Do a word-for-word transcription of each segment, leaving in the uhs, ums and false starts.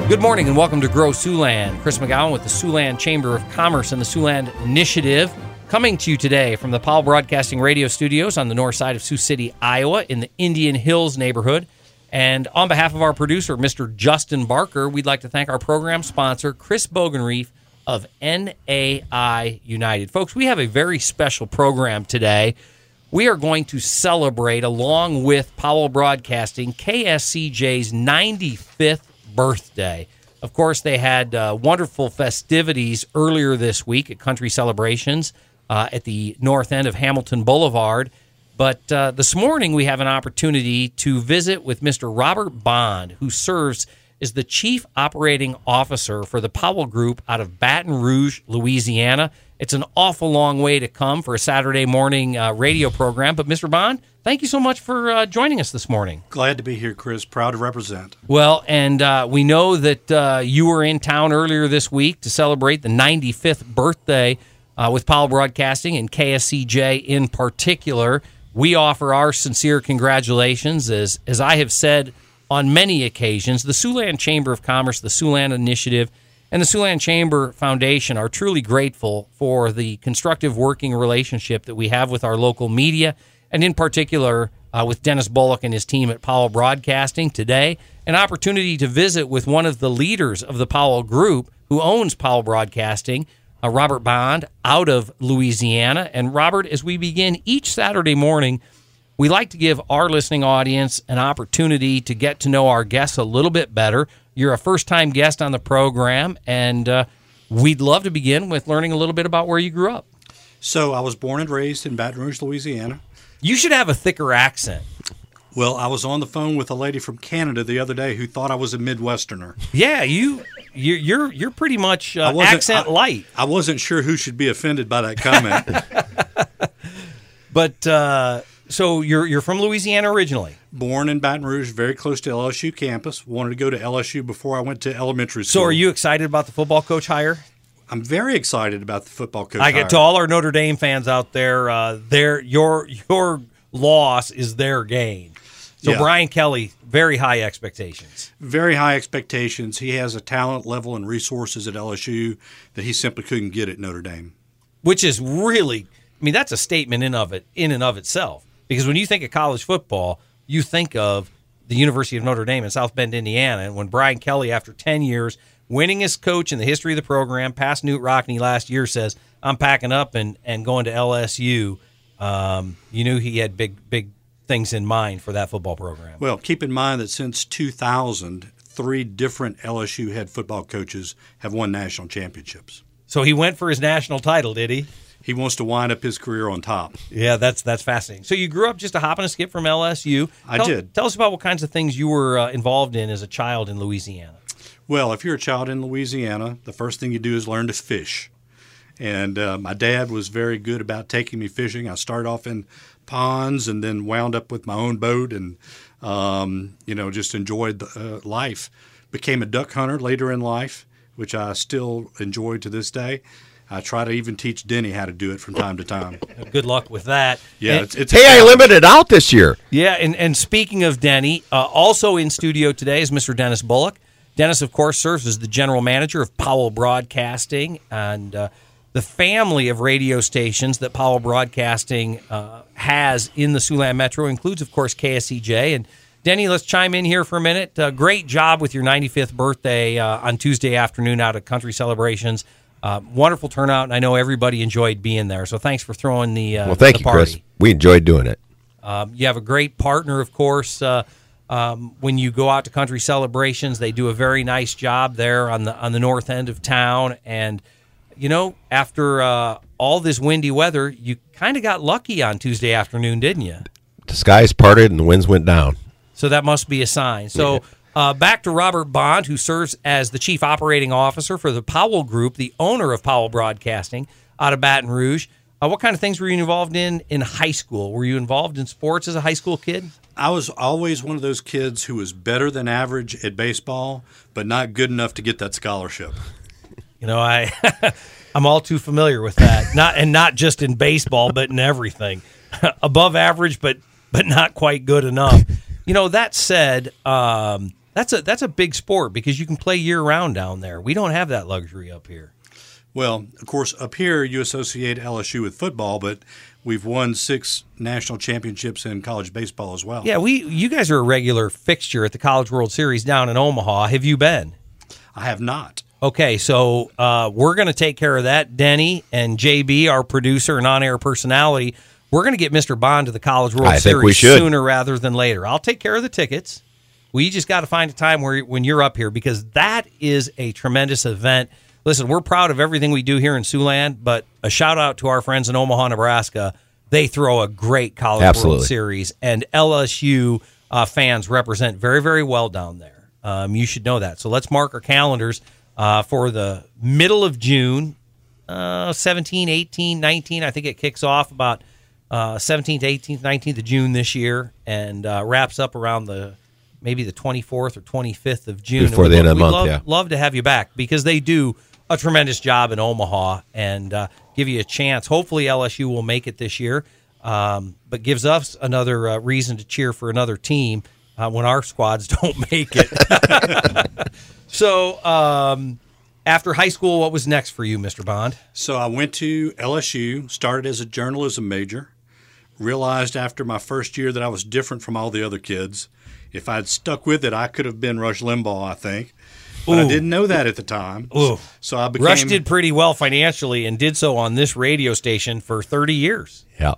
Good morning and welcome to Grow Siouxland. Chris McGowan with the Siouxland Chamber of Commerce and the Siouxland Initiative, coming to you today from the Powell Broadcasting Radio Studios on the north side of Sioux City, Iowa, in the Indian Hills neighborhood. And on behalf of our producer, Mister Justin Barker, we'd like to thank our program sponsor, Chris Bogenreef of N A I United. Folks, we have a very special program today. We are going to celebrate, along with Powell Broadcasting, K S C J's ninety-fifth birthday. Of course, they had uh, wonderful festivities earlier this week at Country Celebrations uh, at the north end of Hamilton Boulevard. But uh, this morning, we have an opportunity to visit with Mister Robert Bond, who serves as the Chief Operating Officer for the Powell Group out of Baton Rouge, Louisiana. It's an awful long way to come for a Saturday morning uh, radio program. But, Mister Bond, thank you so much for uh, joining us this morning. Glad to be here, Chris. Proud to represent. Well, and uh, we know that uh, you were in town earlier this week to celebrate the ninety-fifth birthday uh, with Powell Broadcasting and K S C J in particular. We offer our sincere congratulations. As, as I have said on many occasions, the Siouxland Chamber of Commerce, the Siouxland Initiative, and the Siouxland Chamber Foundation are truly grateful for the constructive working relationship that we have with our local media, and in particular uh, with Dennis Bullock and his team at Powell Broadcasting. Today, an opportunity to visit with one of the leaders of the Powell Group, who owns Powell Broadcasting, uh, Robert Bond, out of Louisiana. And Robert, as we begin each Saturday morning, we like to give our listening audience an opportunity to get to know our guests a little bit better. You're a first-time guest on the program, and uh, we'd love to begin with learning a little bit about where you grew up. So I was born and raised in Baton Rouge, Louisiana. You should have a thicker accent. Well, I was on the phone with a lady from Canada the other day who thought I was a Midwesterner. Yeah, you, you're you're, you're pretty much uh, accent I, light. I wasn't sure who should be offended by that comment. But uh, so you're you're from Louisiana originally. Born in Baton Rouge, very close to L S U campus. Wanted to go to L S U before I went to elementary school. So are you excited about the football coach hire? I'm very excited about the football coach I hire. get to all our Notre Dame fans out there, uh, their your your loss is their gain. So Yeah. Brian Kelly, very high expectations. Very high expectations. He has a talent level and resources at L S U that he simply couldn't get at Notre Dame. Which is really, I mean, that's a statement in of it in and of itself. Because when you think of college football, you think of the University of Notre Dame in South Bend, Indiana. And when Brian Kelly, after ten years, winning as coach in the history of the program, past Newt Rockne last year, says, I'm packing up and, and going to L S U, um, you knew he had big, big things in mind for that football program. Well, keep in mind that since two thousand, three different L S U head football coaches have won national championships. So he went for his national title, did he? He wants to wind up his career on top. Yeah, that's that's fascinating. So you grew up just a hop and a skip from L S U. I tell, did. Tell us about what kinds of things you were uh, involved in as a child in Louisiana. Well, if you're a child in Louisiana, the first thing you do is learn to fish. And uh, my dad was very good about taking me fishing. I started off in ponds and then wound up with my own boat and, um, you know, just enjoyed the, uh, life. Became a duck hunter later in life, which I still enjoy to this day. I try to even teach Denny how to do it from time to time. Good luck with that. Yeah, and, it's, it's Hey, I limited out this year. Yeah, and, and speaking of Denny, uh, also in studio today is Mister Dennis Bullock. Dennis, of course, serves as the general manager of Powell Broadcasting, and uh, the family of radio stations that Powell Broadcasting uh, has in the Siouxland Metro includes, of course, K S C J. And Denny, let's chime in here for a minute. Uh, great job with your ninety-fifth birthday uh, on Tuesday afternoon out at Country Celebrations. Uh, wonderful turnout, and I know everybody enjoyed being there. So thanks for throwing the uh, Well, thank the you, party. Chris. We enjoyed doing it. Um, you have a great partner, of course. Uh, um, when you go out to Country Celebrations, they do a very nice job there on the on the north end of town. And you know, after uh, all this windy weather, you kind of got lucky on Tuesday afternoon, didn't you? The skies parted and the winds went down. So that must be a sign. So uh, back to Robert Bond, who serves as the Chief Operating Officer for the Powell Group, the owner of Powell Broadcasting out of Baton Rouge. Uh, what kind of things were you involved in in high school? Were you involved in sports as a high school kid? I was always one of those kids who was better than average at baseball, but not good enough to get that scholarship. You know, I I'm all too familiar with that. Not and not just in baseball, but in everything. Above average, but but not quite good enough. You know, that said, um, That's a that's a big sport because you can play year-round down there. We don't have that luxury up here. Well, of course, up here you associate L S U with football, but we've won six national championships in college baseball as well. Yeah, we you guys are a regular fixture at the College World Series down in Omaha. Have you been? I have not. Okay, so uh, we're going to take care of that. Denny and J B, our producer and on-air personality, we're going to get Mister Bond to the College World I think Series we should. sooner rather than later. I'll take care of the tickets. We just got to find a time where when you're up here because that is a tremendous event. Listen, we're proud of everything we do here in Siouxland, but a shout-out to our friends in Omaha, Nebraska. They throw a great College Absolutely. World Series, and L S U uh, fans represent very, very well down there. Um, you should know that. So let's mark our calendars uh, for the middle of June, uh, seventeen, eighteen, nineteen. I think it kicks off about uh, seventeenth, eighteenth, nineteenth of June this year and uh, wraps up around the maybe the twenty-fourth or twenty-fifth of June. Before And the we'd end of the lo- month, we'd love, yeah. love to have you back because they do a tremendous job in Omaha and uh, give you a chance. Hopefully L S U will make it this year, um, but gives us another uh, reason to cheer for another team uh, when our squads don't make it. So um, after high school, what was next for you, Mister Bond? So I went to L S U, started as a journalism major, realized after my first year that I was different from all the other kids. If I'd stuck with it, I could have been Rush Limbaugh, I think. But Ooh. I didn't know that at the time. Ooh. So I became Rush did pretty well financially and did so on this radio station for thirty years. Yeah.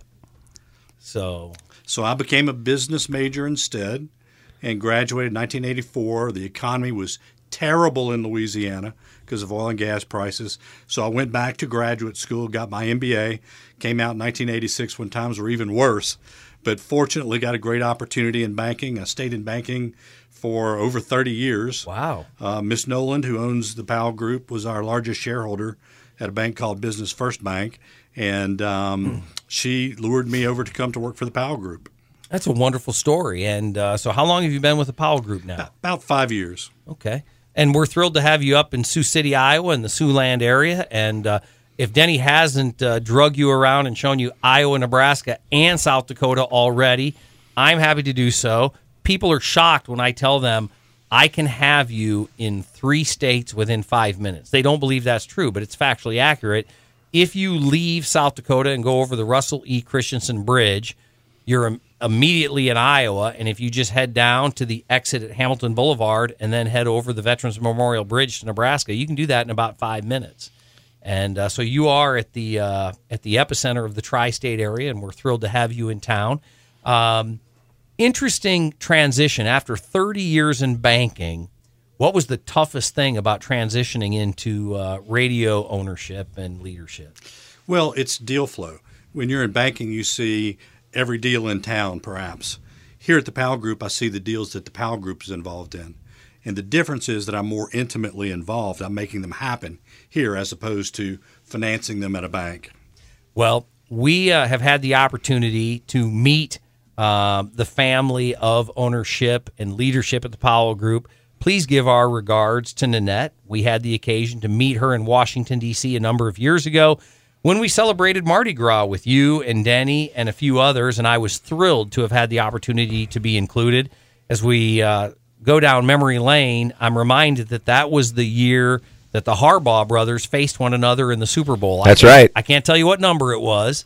So So I became a business major instead and graduated in nineteen eighty-four. The economy was terrible in Louisiana because of oil and gas prices. So I went back to graduate school, got my M B A, came out in nineteen eighty-six when times were even worse. But fortunately got a great opportunity in banking. I stayed in banking for over thirty years. wow. Uh, Miss Noland, who owns the Powell Group, was our largest shareholder at a bank called Business First Bank. And um, she lured me over to come to work for the Powell Group. That's a wonderful story. And uh, so how long have you been with the Powell Group now? About five years. Okay. And we're thrilled to have you up in Sioux City, Iowa, in the Siouxland area. And uh, if Denny hasn't uh, drug you around and shown you Iowa, Nebraska, and South Dakota already, I'm happy to do so. People are shocked when I tell them I can have you in three states within five minutes. They don't believe that's true, but it's factually accurate. If you leave South Dakota and go over the Russell E. Christensen Bridge, you're im- immediately in Iowa, and if you just head down to the exit at Hamilton Boulevard and then head over the Veterans Memorial Bridge to Nebraska, you can do that in about five minutes. And uh, so you are at the uh, at the epicenter of the tri-state area, and we're thrilled to have you in town. Um, interesting transition. After thirty years in banking, what was the toughest thing about transitioning into uh, radio ownership and leadership? Well, it's deal flow. When you're in banking, you see every deal in town, perhaps. Here at the Powell Group, I see the deals that the Powell Group is involved in. And the difference is that I'm more intimately involved. I'm making them happen here as opposed to financing them at a bank. Well, we uh, have had the opportunity to meet uh, the family of ownership and leadership at the Powell Group. Please give our regards to Nanette. We had the occasion to meet her in Washington, D C a number of years ago when we celebrated Mardi Gras with you and Denny and a few others, and I was thrilled to have had the opportunity to be included. As we uh, go down memory lane, I'm reminded that that was the year that the Harbaugh brothers faced one another in the Super Bowl. That's I can't- right. I can't tell you what number it was,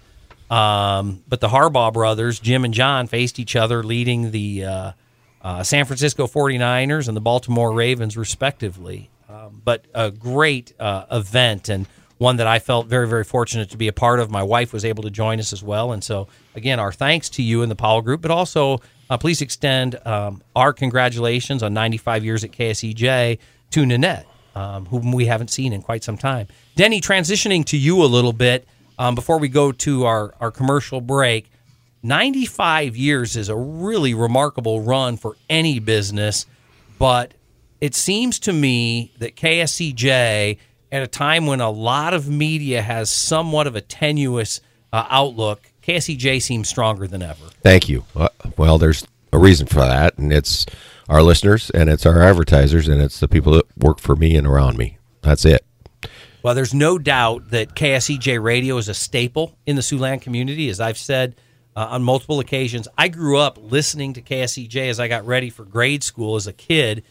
um, but the Harbaugh brothers, Jim and John, faced each other leading the uh, uh, San Francisco forty-niners and the Baltimore Ravens, respectively. Um, but a great uh, event and one that I felt very, very fortunate to be a part of. My wife was able to join us as well. And so, again, our thanks to you and the Powell Group, but also uh, please extend um, our congratulations on ninety-five years at K S E J to Nanette, um, whom we haven't seen in quite some time. Denny, transitioning to you a little bit um, before we go to our, our commercial break, ninety-five years is a really remarkable run for any business, but it seems to me that K S E J, at a time when a lot of media has somewhat of a tenuous uh, outlook, K S E J seems stronger than ever. Thank you. Uh, well, there's a reason for that, and it's our listeners, and it's our advertisers, and it's the people that work for me and around me. That's it. Well, there's no doubt that K S E J radio is a staple in the Siouxland community. As I've said uh, on multiple occasions, I grew up listening to K S E J as I got ready for grade school as a kid.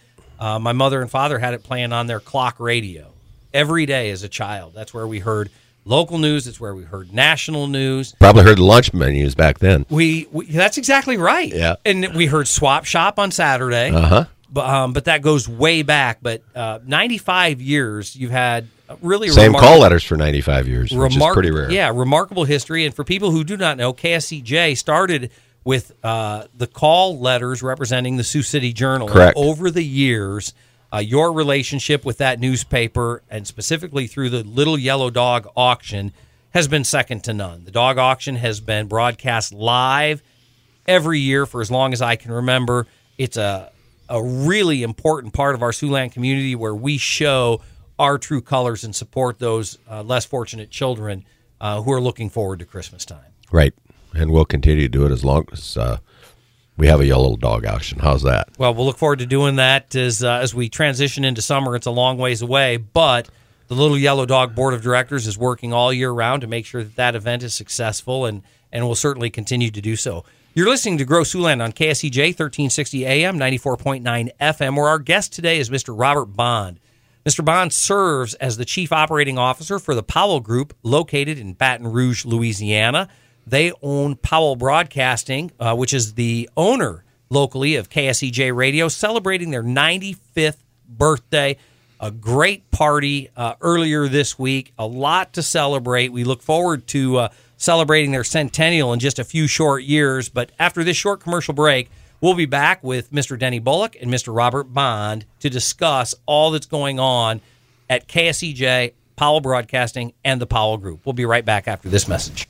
Uh, my mother and father had it playing on their clock radio every day as a child. That's where we heard local news. It's where we heard national news. Probably heard the lunch menus back then. We, we that's exactly right. Yeah. And we heard Swap Shop on Saturday. Uh-huh. But, um, but that goes way back. But uh, ninety-five years, you've had really Same remarkable, call letters for ninety-five years, which remar- is pretty rare. Yeah, remarkable history. And for people who do not know, K S C J started with uh, the call letters representing the Sioux City Journal. Correct. And over the years, uh, your relationship with that newspaper, and specifically through the Little Yellow Dog auction, has been second to none. The dog auction has been broadcast live every year for as long as I can remember. It's a a really important part of our Siouxland community where we show our true colors and support those uh, less fortunate children uh, who are looking forward to Christmas time. Right. And we'll continue to do it as long as uh, we have a yellow dog auction. How's that? Well, we'll look forward to doing that as uh, as we transition into summer. It's a long ways away, but the Little Yellow Dog Board of Directors is working all year round to make sure that that event is successful, and, and will certainly continue to do so. You're listening to Grow Siouxland on K S C J, thirteen sixty A M, ninety-four point nine F M, where our guest today is Mister Robert Bond. Mister Bond serves as the Chief Operating Officer for the Powell Group, located in Baton Rouge, Louisiana. They own Powell Broadcasting, uh, which is the owner locally of K S C J Radio, celebrating their ninety-fifth birthday. A great party uh, earlier this week, a lot to celebrate. We look forward to uh, celebrating their centennial in just a few short years. But after this short commercial break, we'll be back with Mister Denny Bullock and Mister Robert Bond to discuss all that's going on at K S C J, Powell Broadcasting, and the Powell Group. We'll be right back after this message.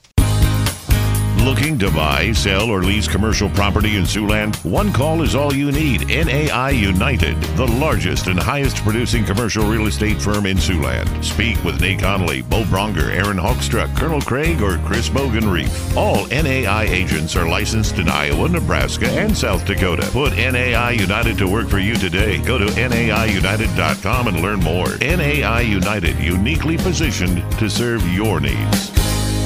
Looking to buy, sell, or lease commercial property in Siouxland? One call is all you need. N A I United, the largest and highest producing commercial real estate firm in Siouxland. Speak with Nate Connolly, Bo Bronger, Aaron Hawkstruck, Colonel Craig, or Chris Bogan-Reef. All N A I agents are licensed in Iowa, Nebraska, and South Dakota. Put N A I United to work for you today. Go to N A I united dot com and learn more. N A I United, uniquely positioned to serve your needs.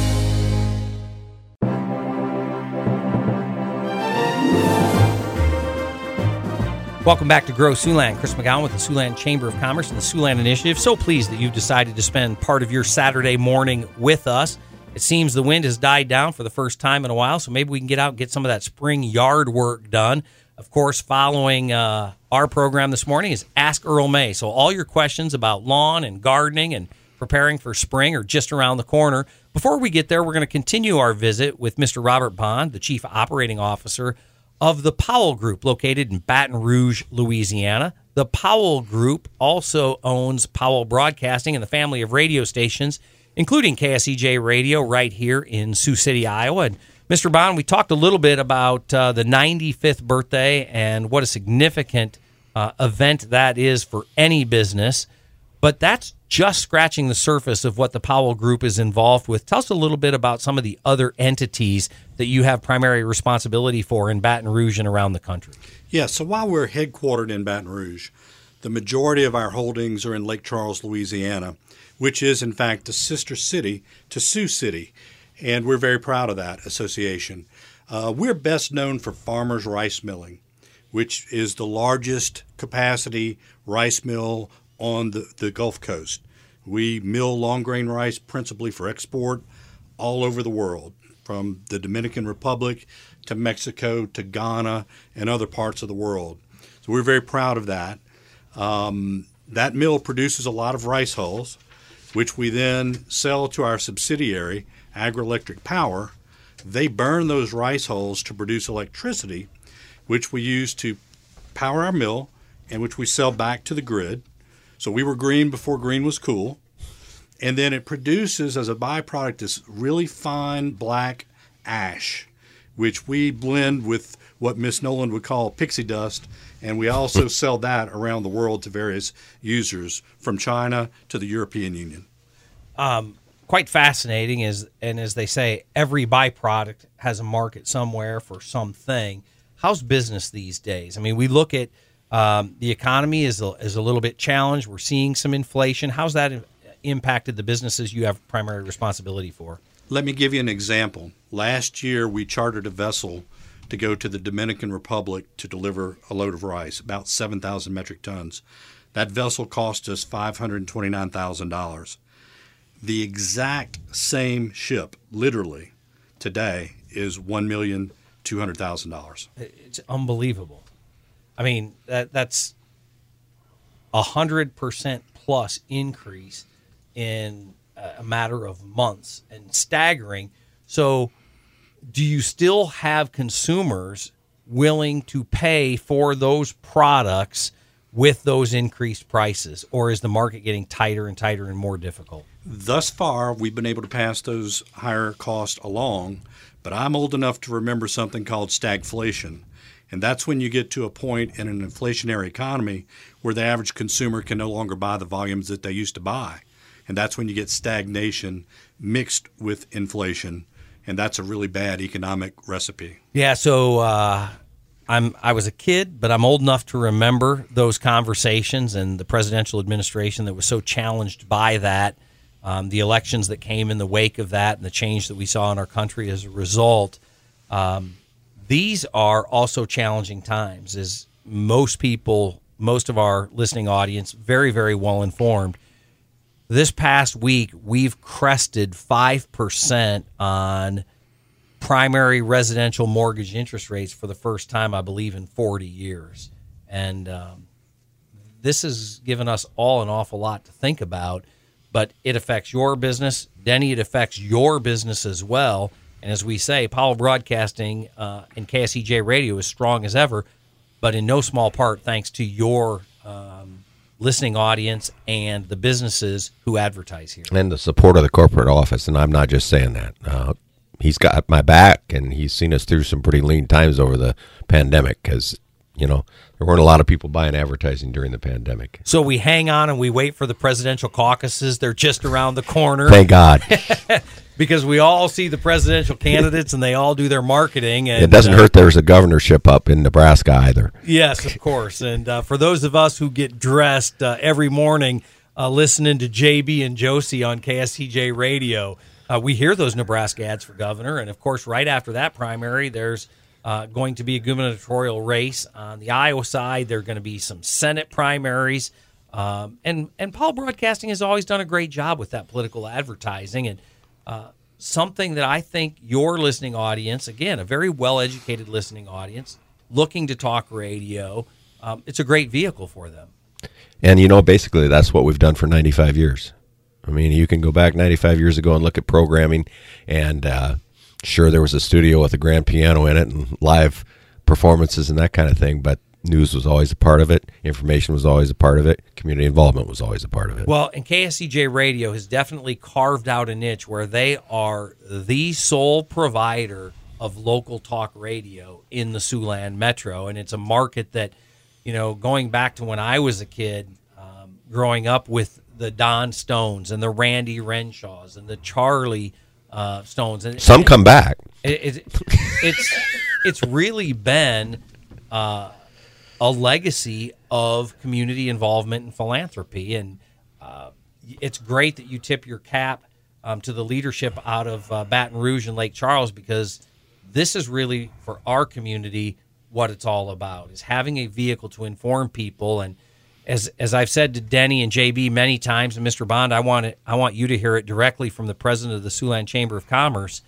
Welcome back to Grow Siouxland. Chris McGowan with the Siouxland Chamber of Commerce and the Siouxland Initiative. So pleased that you've decided to spend part of your Saturday morning with us. It seems the wind has died down for the first time in a while, so maybe we can get out and get some of that spring yard work done. Of course, following uh, our program this morning is Ask Earl May. So all your questions about lawn and gardening and preparing for spring are just around the corner. Before we get there, we're going to continue our visit with Mister Robert Bond, the Chief Operating Officer of the Powell Group, located in Baton Rouge, Louisiana. The Powell Group also owns Powell Broadcasting and the family of radio stations, including K S C J Radio right here in Sioux City, Iowa. And Mister Bond, we talked a little bit about uh, the ninety-fifth birthday and what a significant uh, event that is for any business. But that's just scratching the surface of what the Powell Group is involved with. Tell us a little bit about some of the other entities that you have primary responsibility for in Baton Rouge and around the country. Yeah, so while we're headquartered in Baton Rouge, the majority of our holdings are in Lake Charles, Louisiana, which is, in fact, the sister city to Sioux City, and we're very proud of that association. Uh, we're best known for Farmers Rice Milling, which is the largest capacity rice mill on the, the Gulf Coast. We mill long grain rice principally for export all over the world, from the Dominican Republic to Mexico to Ghana and other parts of the world. So we're very proud of that. Um, that mill produces a lot of rice hulls, which we then sell to our subsidiary, Agri-Electric Power. They burn those rice hulls to produce electricity, which we use to power our mill and which we sell back to the grid. So we were green before green was cool. And then it produces as a byproduct this really fine black ash, which we blend with what Miss Nolan would call pixie dust. And we also sell that around the world to various users from China to the European Union. Um, quite fascinating, is, and as they say, every byproduct has a market somewhere for something. How's business these days? I mean, we look at Um, the economy is a, is a little bit challenged. We're seeing some inflation. How's that in, impacted the businesses you have primary responsibility for? Let me give you an example. Last year, we chartered a vessel to go to the Dominican Republic to deliver a load of rice, about seven thousand metric tons. That vessel cost us five hundred twenty-nine thousand dollars. The exact same ship, literally, today is one million two hundred thousand dollars. It's unbelievable. I mean, that that's a one hundred percent plus increase in a matter of months, and staggering. So do you still have consumers willing to pay for those products with those increased prices, or is the market getting tighter and tighter and more difficult? Thus far, we've been able to pass those higher costs along, but I'm old enough to remember something called stagflation. And that's when you get to a point in an inflationary economy where the average consumer can no longer buy the volumes that they used to buy. And that's when you get stagnation mixed with inflation. And that's a really bad economic recipe. Yeah, so uh, I'm I was a kid, but I'm old enough to remember those conversations and the presidential administration that was so challenged by that, um, the elections that came in the wake of that, and the change that we saw in our country as a result. Um, these are also challenging times, as most people, most of our listening audience, very, very well informed. This past week, we've crested five percent on primary residential mortgage interest rates for the first time, I believe, in forty years. And um, this has given us all an awful lot to think about, but it affects your business. Denny, it affects your business as well. And as we say, Powell Broadcasting uh, and K S E J Radio is strong as ever, but in no small part thanks to your um, listening audience and the businesses who advertise here. And the support of the corporate office, and I'm not just saying that. Uh, he's got my back, and he's seen us through some pretty lean times over the pandemic because, you know, there weren't a lot of people buying advertising during the pandemic. So we hang on and we wait for the presidential caucuses. They're just around the corner. Thank God. Because we all see the presidential candidates and they all do their marketing. And it doesn't uh, hurt there's a governorship up in Nebraska either. Yes, of course. And uh, for those of us who get dressed uh, every morning uh, listening to J B and Josie on K S E J Radio, uh, we hear those Nebraska ads for governor. And, of course, right after that primary, there's uh, going to be a gubernatorial race. On the Iowa side, there are going to be some Senate primaries. Um, and, and Powell Broadcasting has always done a great job with that political advertising. And Uh, something that I think your listening audience, again, a very well-educated listening audience, looking to talk radio, um, it's a great vehicle for them. And, you know, basically that's what we've done for ninety-five years. I mean, you can go back ninety-five years ago and look at programming, and uh, sure, there was a studio with a grand piano in it and live performances and that kind of thing, but news was always a part of it. Information was always a part of it. Community involvement was always a part of it. Well, and K S E J Radio has definitely carved out a niche where they are the sole provider of local talk radio in the Siouxland Metro. And it's a market that, you know, going back to when I was a kid, um, growing up with the Don Stones and the Randy Renshaws and the Charlie uh, Stones. And, Some come back. It, it, it's, it's really been... Uh, a legacy of community involvement and philanthropy. And uh, it's great that you tip your cap um, to the leadership out of uh, Baton Rouge and Lake Charles, because this is really, for our community, what it's all about, is having a vehicle to inform people. And as as I've said to Denny and J B many times, and Mister Bond, I want it, I want you to hear it directly from the president of the Siouxland Chamber of Commerce.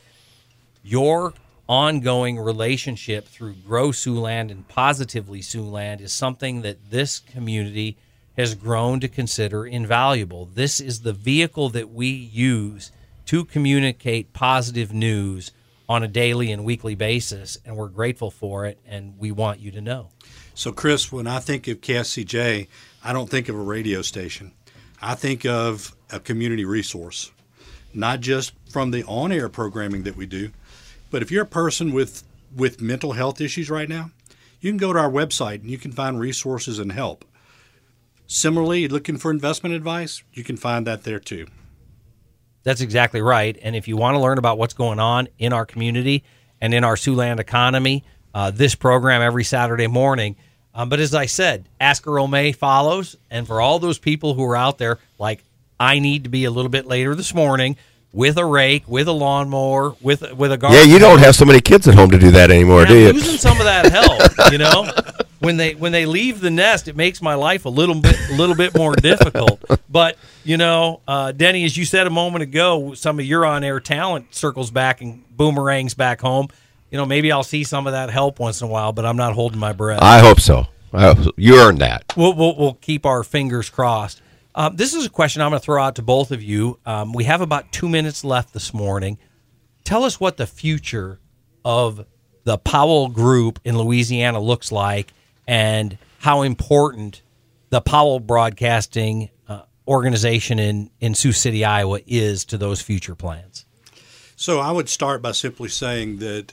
Your ongoing relationship through Grow Siouxland and Positively Siouxland is something that this community has grown to consider invaluable. This is the vehicle that we use to communicate positive news on a daily and weekly basis, and we're grateful for it, and we want you to know. So, Chris, when I think of K S E J, I don't think of a radio station. I think of a community resource, not just from the on-air programming that we do, but if you're a person with, with mental health issues right now, you can go to our website and you can find resources and help. Similarly, looking for investment advice, you can find that there too. That's exactly right. And if you want to learn about what's going on in our community and in our Siouxland economy, uh, this program every Saturday morning. Um, but as I said, Asker Omey follows. And for all those people who are out there, like I need to be a little bit later this morning, with a rake, with a lawnmower, with with a garden. Yeah, you don't have so many kids at home to do that anymore, and do I'm you? losing some of that help, you know. When they when they leave the nest, it makes my life a little bit a little bit more difficult. But you know, uh, Denny, as you said a moment ago, some of your on-air talent circles back and boomerangs back home. You know, maybe I'll see some of that help once in a while, but I'm not holding my breath. I hope so. I hope so. You earned that. We'll, we'll, we'll keep our fingers crossed. Um, this is a question I'm going to throw out to both of you. Um, we have about two minutes left this morning. Tell us what the future of the Powell Group in Louisiana looks like and how important the Powell Broadcasting uh, organization in, in Sioux City, Iowa is to those future plans. So I would start by simply saying that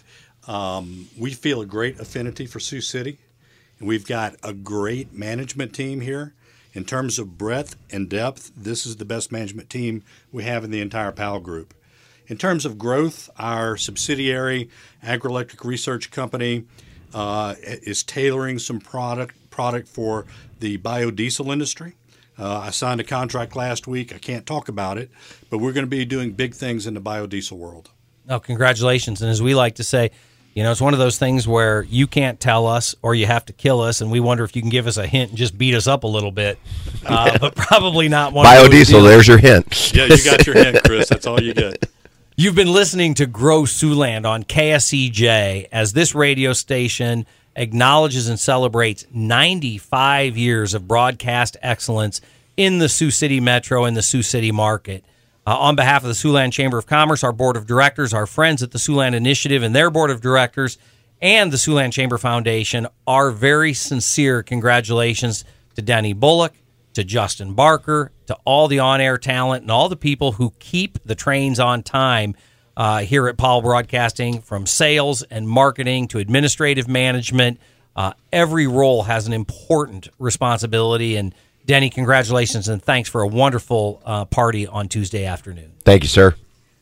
um, we feel a great affinity for Sioux City, and we've got a great management team here. In terms of breadth and depth, this is the best management team we have in the entire Powell Group. In terms of growth, our subsidiary, Agri-Electric Research Company, uh, is tailoring some product product for the biodiesel industry. Uh, I signed a contract last week. I can't talk about it, but we're going to be doing big things in the biodiesel world. Oh, congratulations. And as we like to say, you know, it's one of those things where you can't tell us or you have to kill us, and we wonder if you can give us a hint and just beat us up a little bit. Uh, yeah. But probably not one biodiesel, of those deals. There's your hint. Yeah, you got your hint, Chris. That's all you get. You've been listening to Grow Siouxland on K S E J as this radio station acknowledges and celebrates ninety-five years of broadcast excellence in the Sioux City Metro and the Sioux City market. Uh, on behalf of the Siouxland Chamber of Commerce, our board of directors, our friends at the Siouxland Initiative and their board of directors, and the Siouxland Chamber Foundation, our very sincere congratulations to Denny Bullock, to Justin Barker, to all the on-air talent and all the people who keep the trains on time uh, here at Powell Broadcasting, from sales and marketing to administrative management. Uh, every role has an important responsibility, and Denny, congratulations, and thanks for a wonderful uh, party on Tuesday afternoon. Thank you, sir.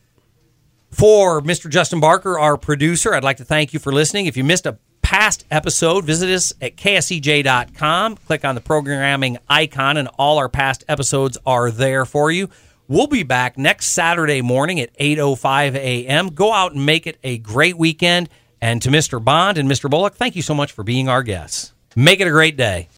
For Mister Justin Barker, our producer, I'd like to thank you for listening. If you missed a past episode, visit us at K S E J dot com. Click on the programming icon, and all our past episodes are there for you. We'll be back next Saturday morning at eight oh five a.m. Go out and make it a great weekend. And to Mister Bond and Mister Bullock, thank you so much for being our guests. Make it a great day.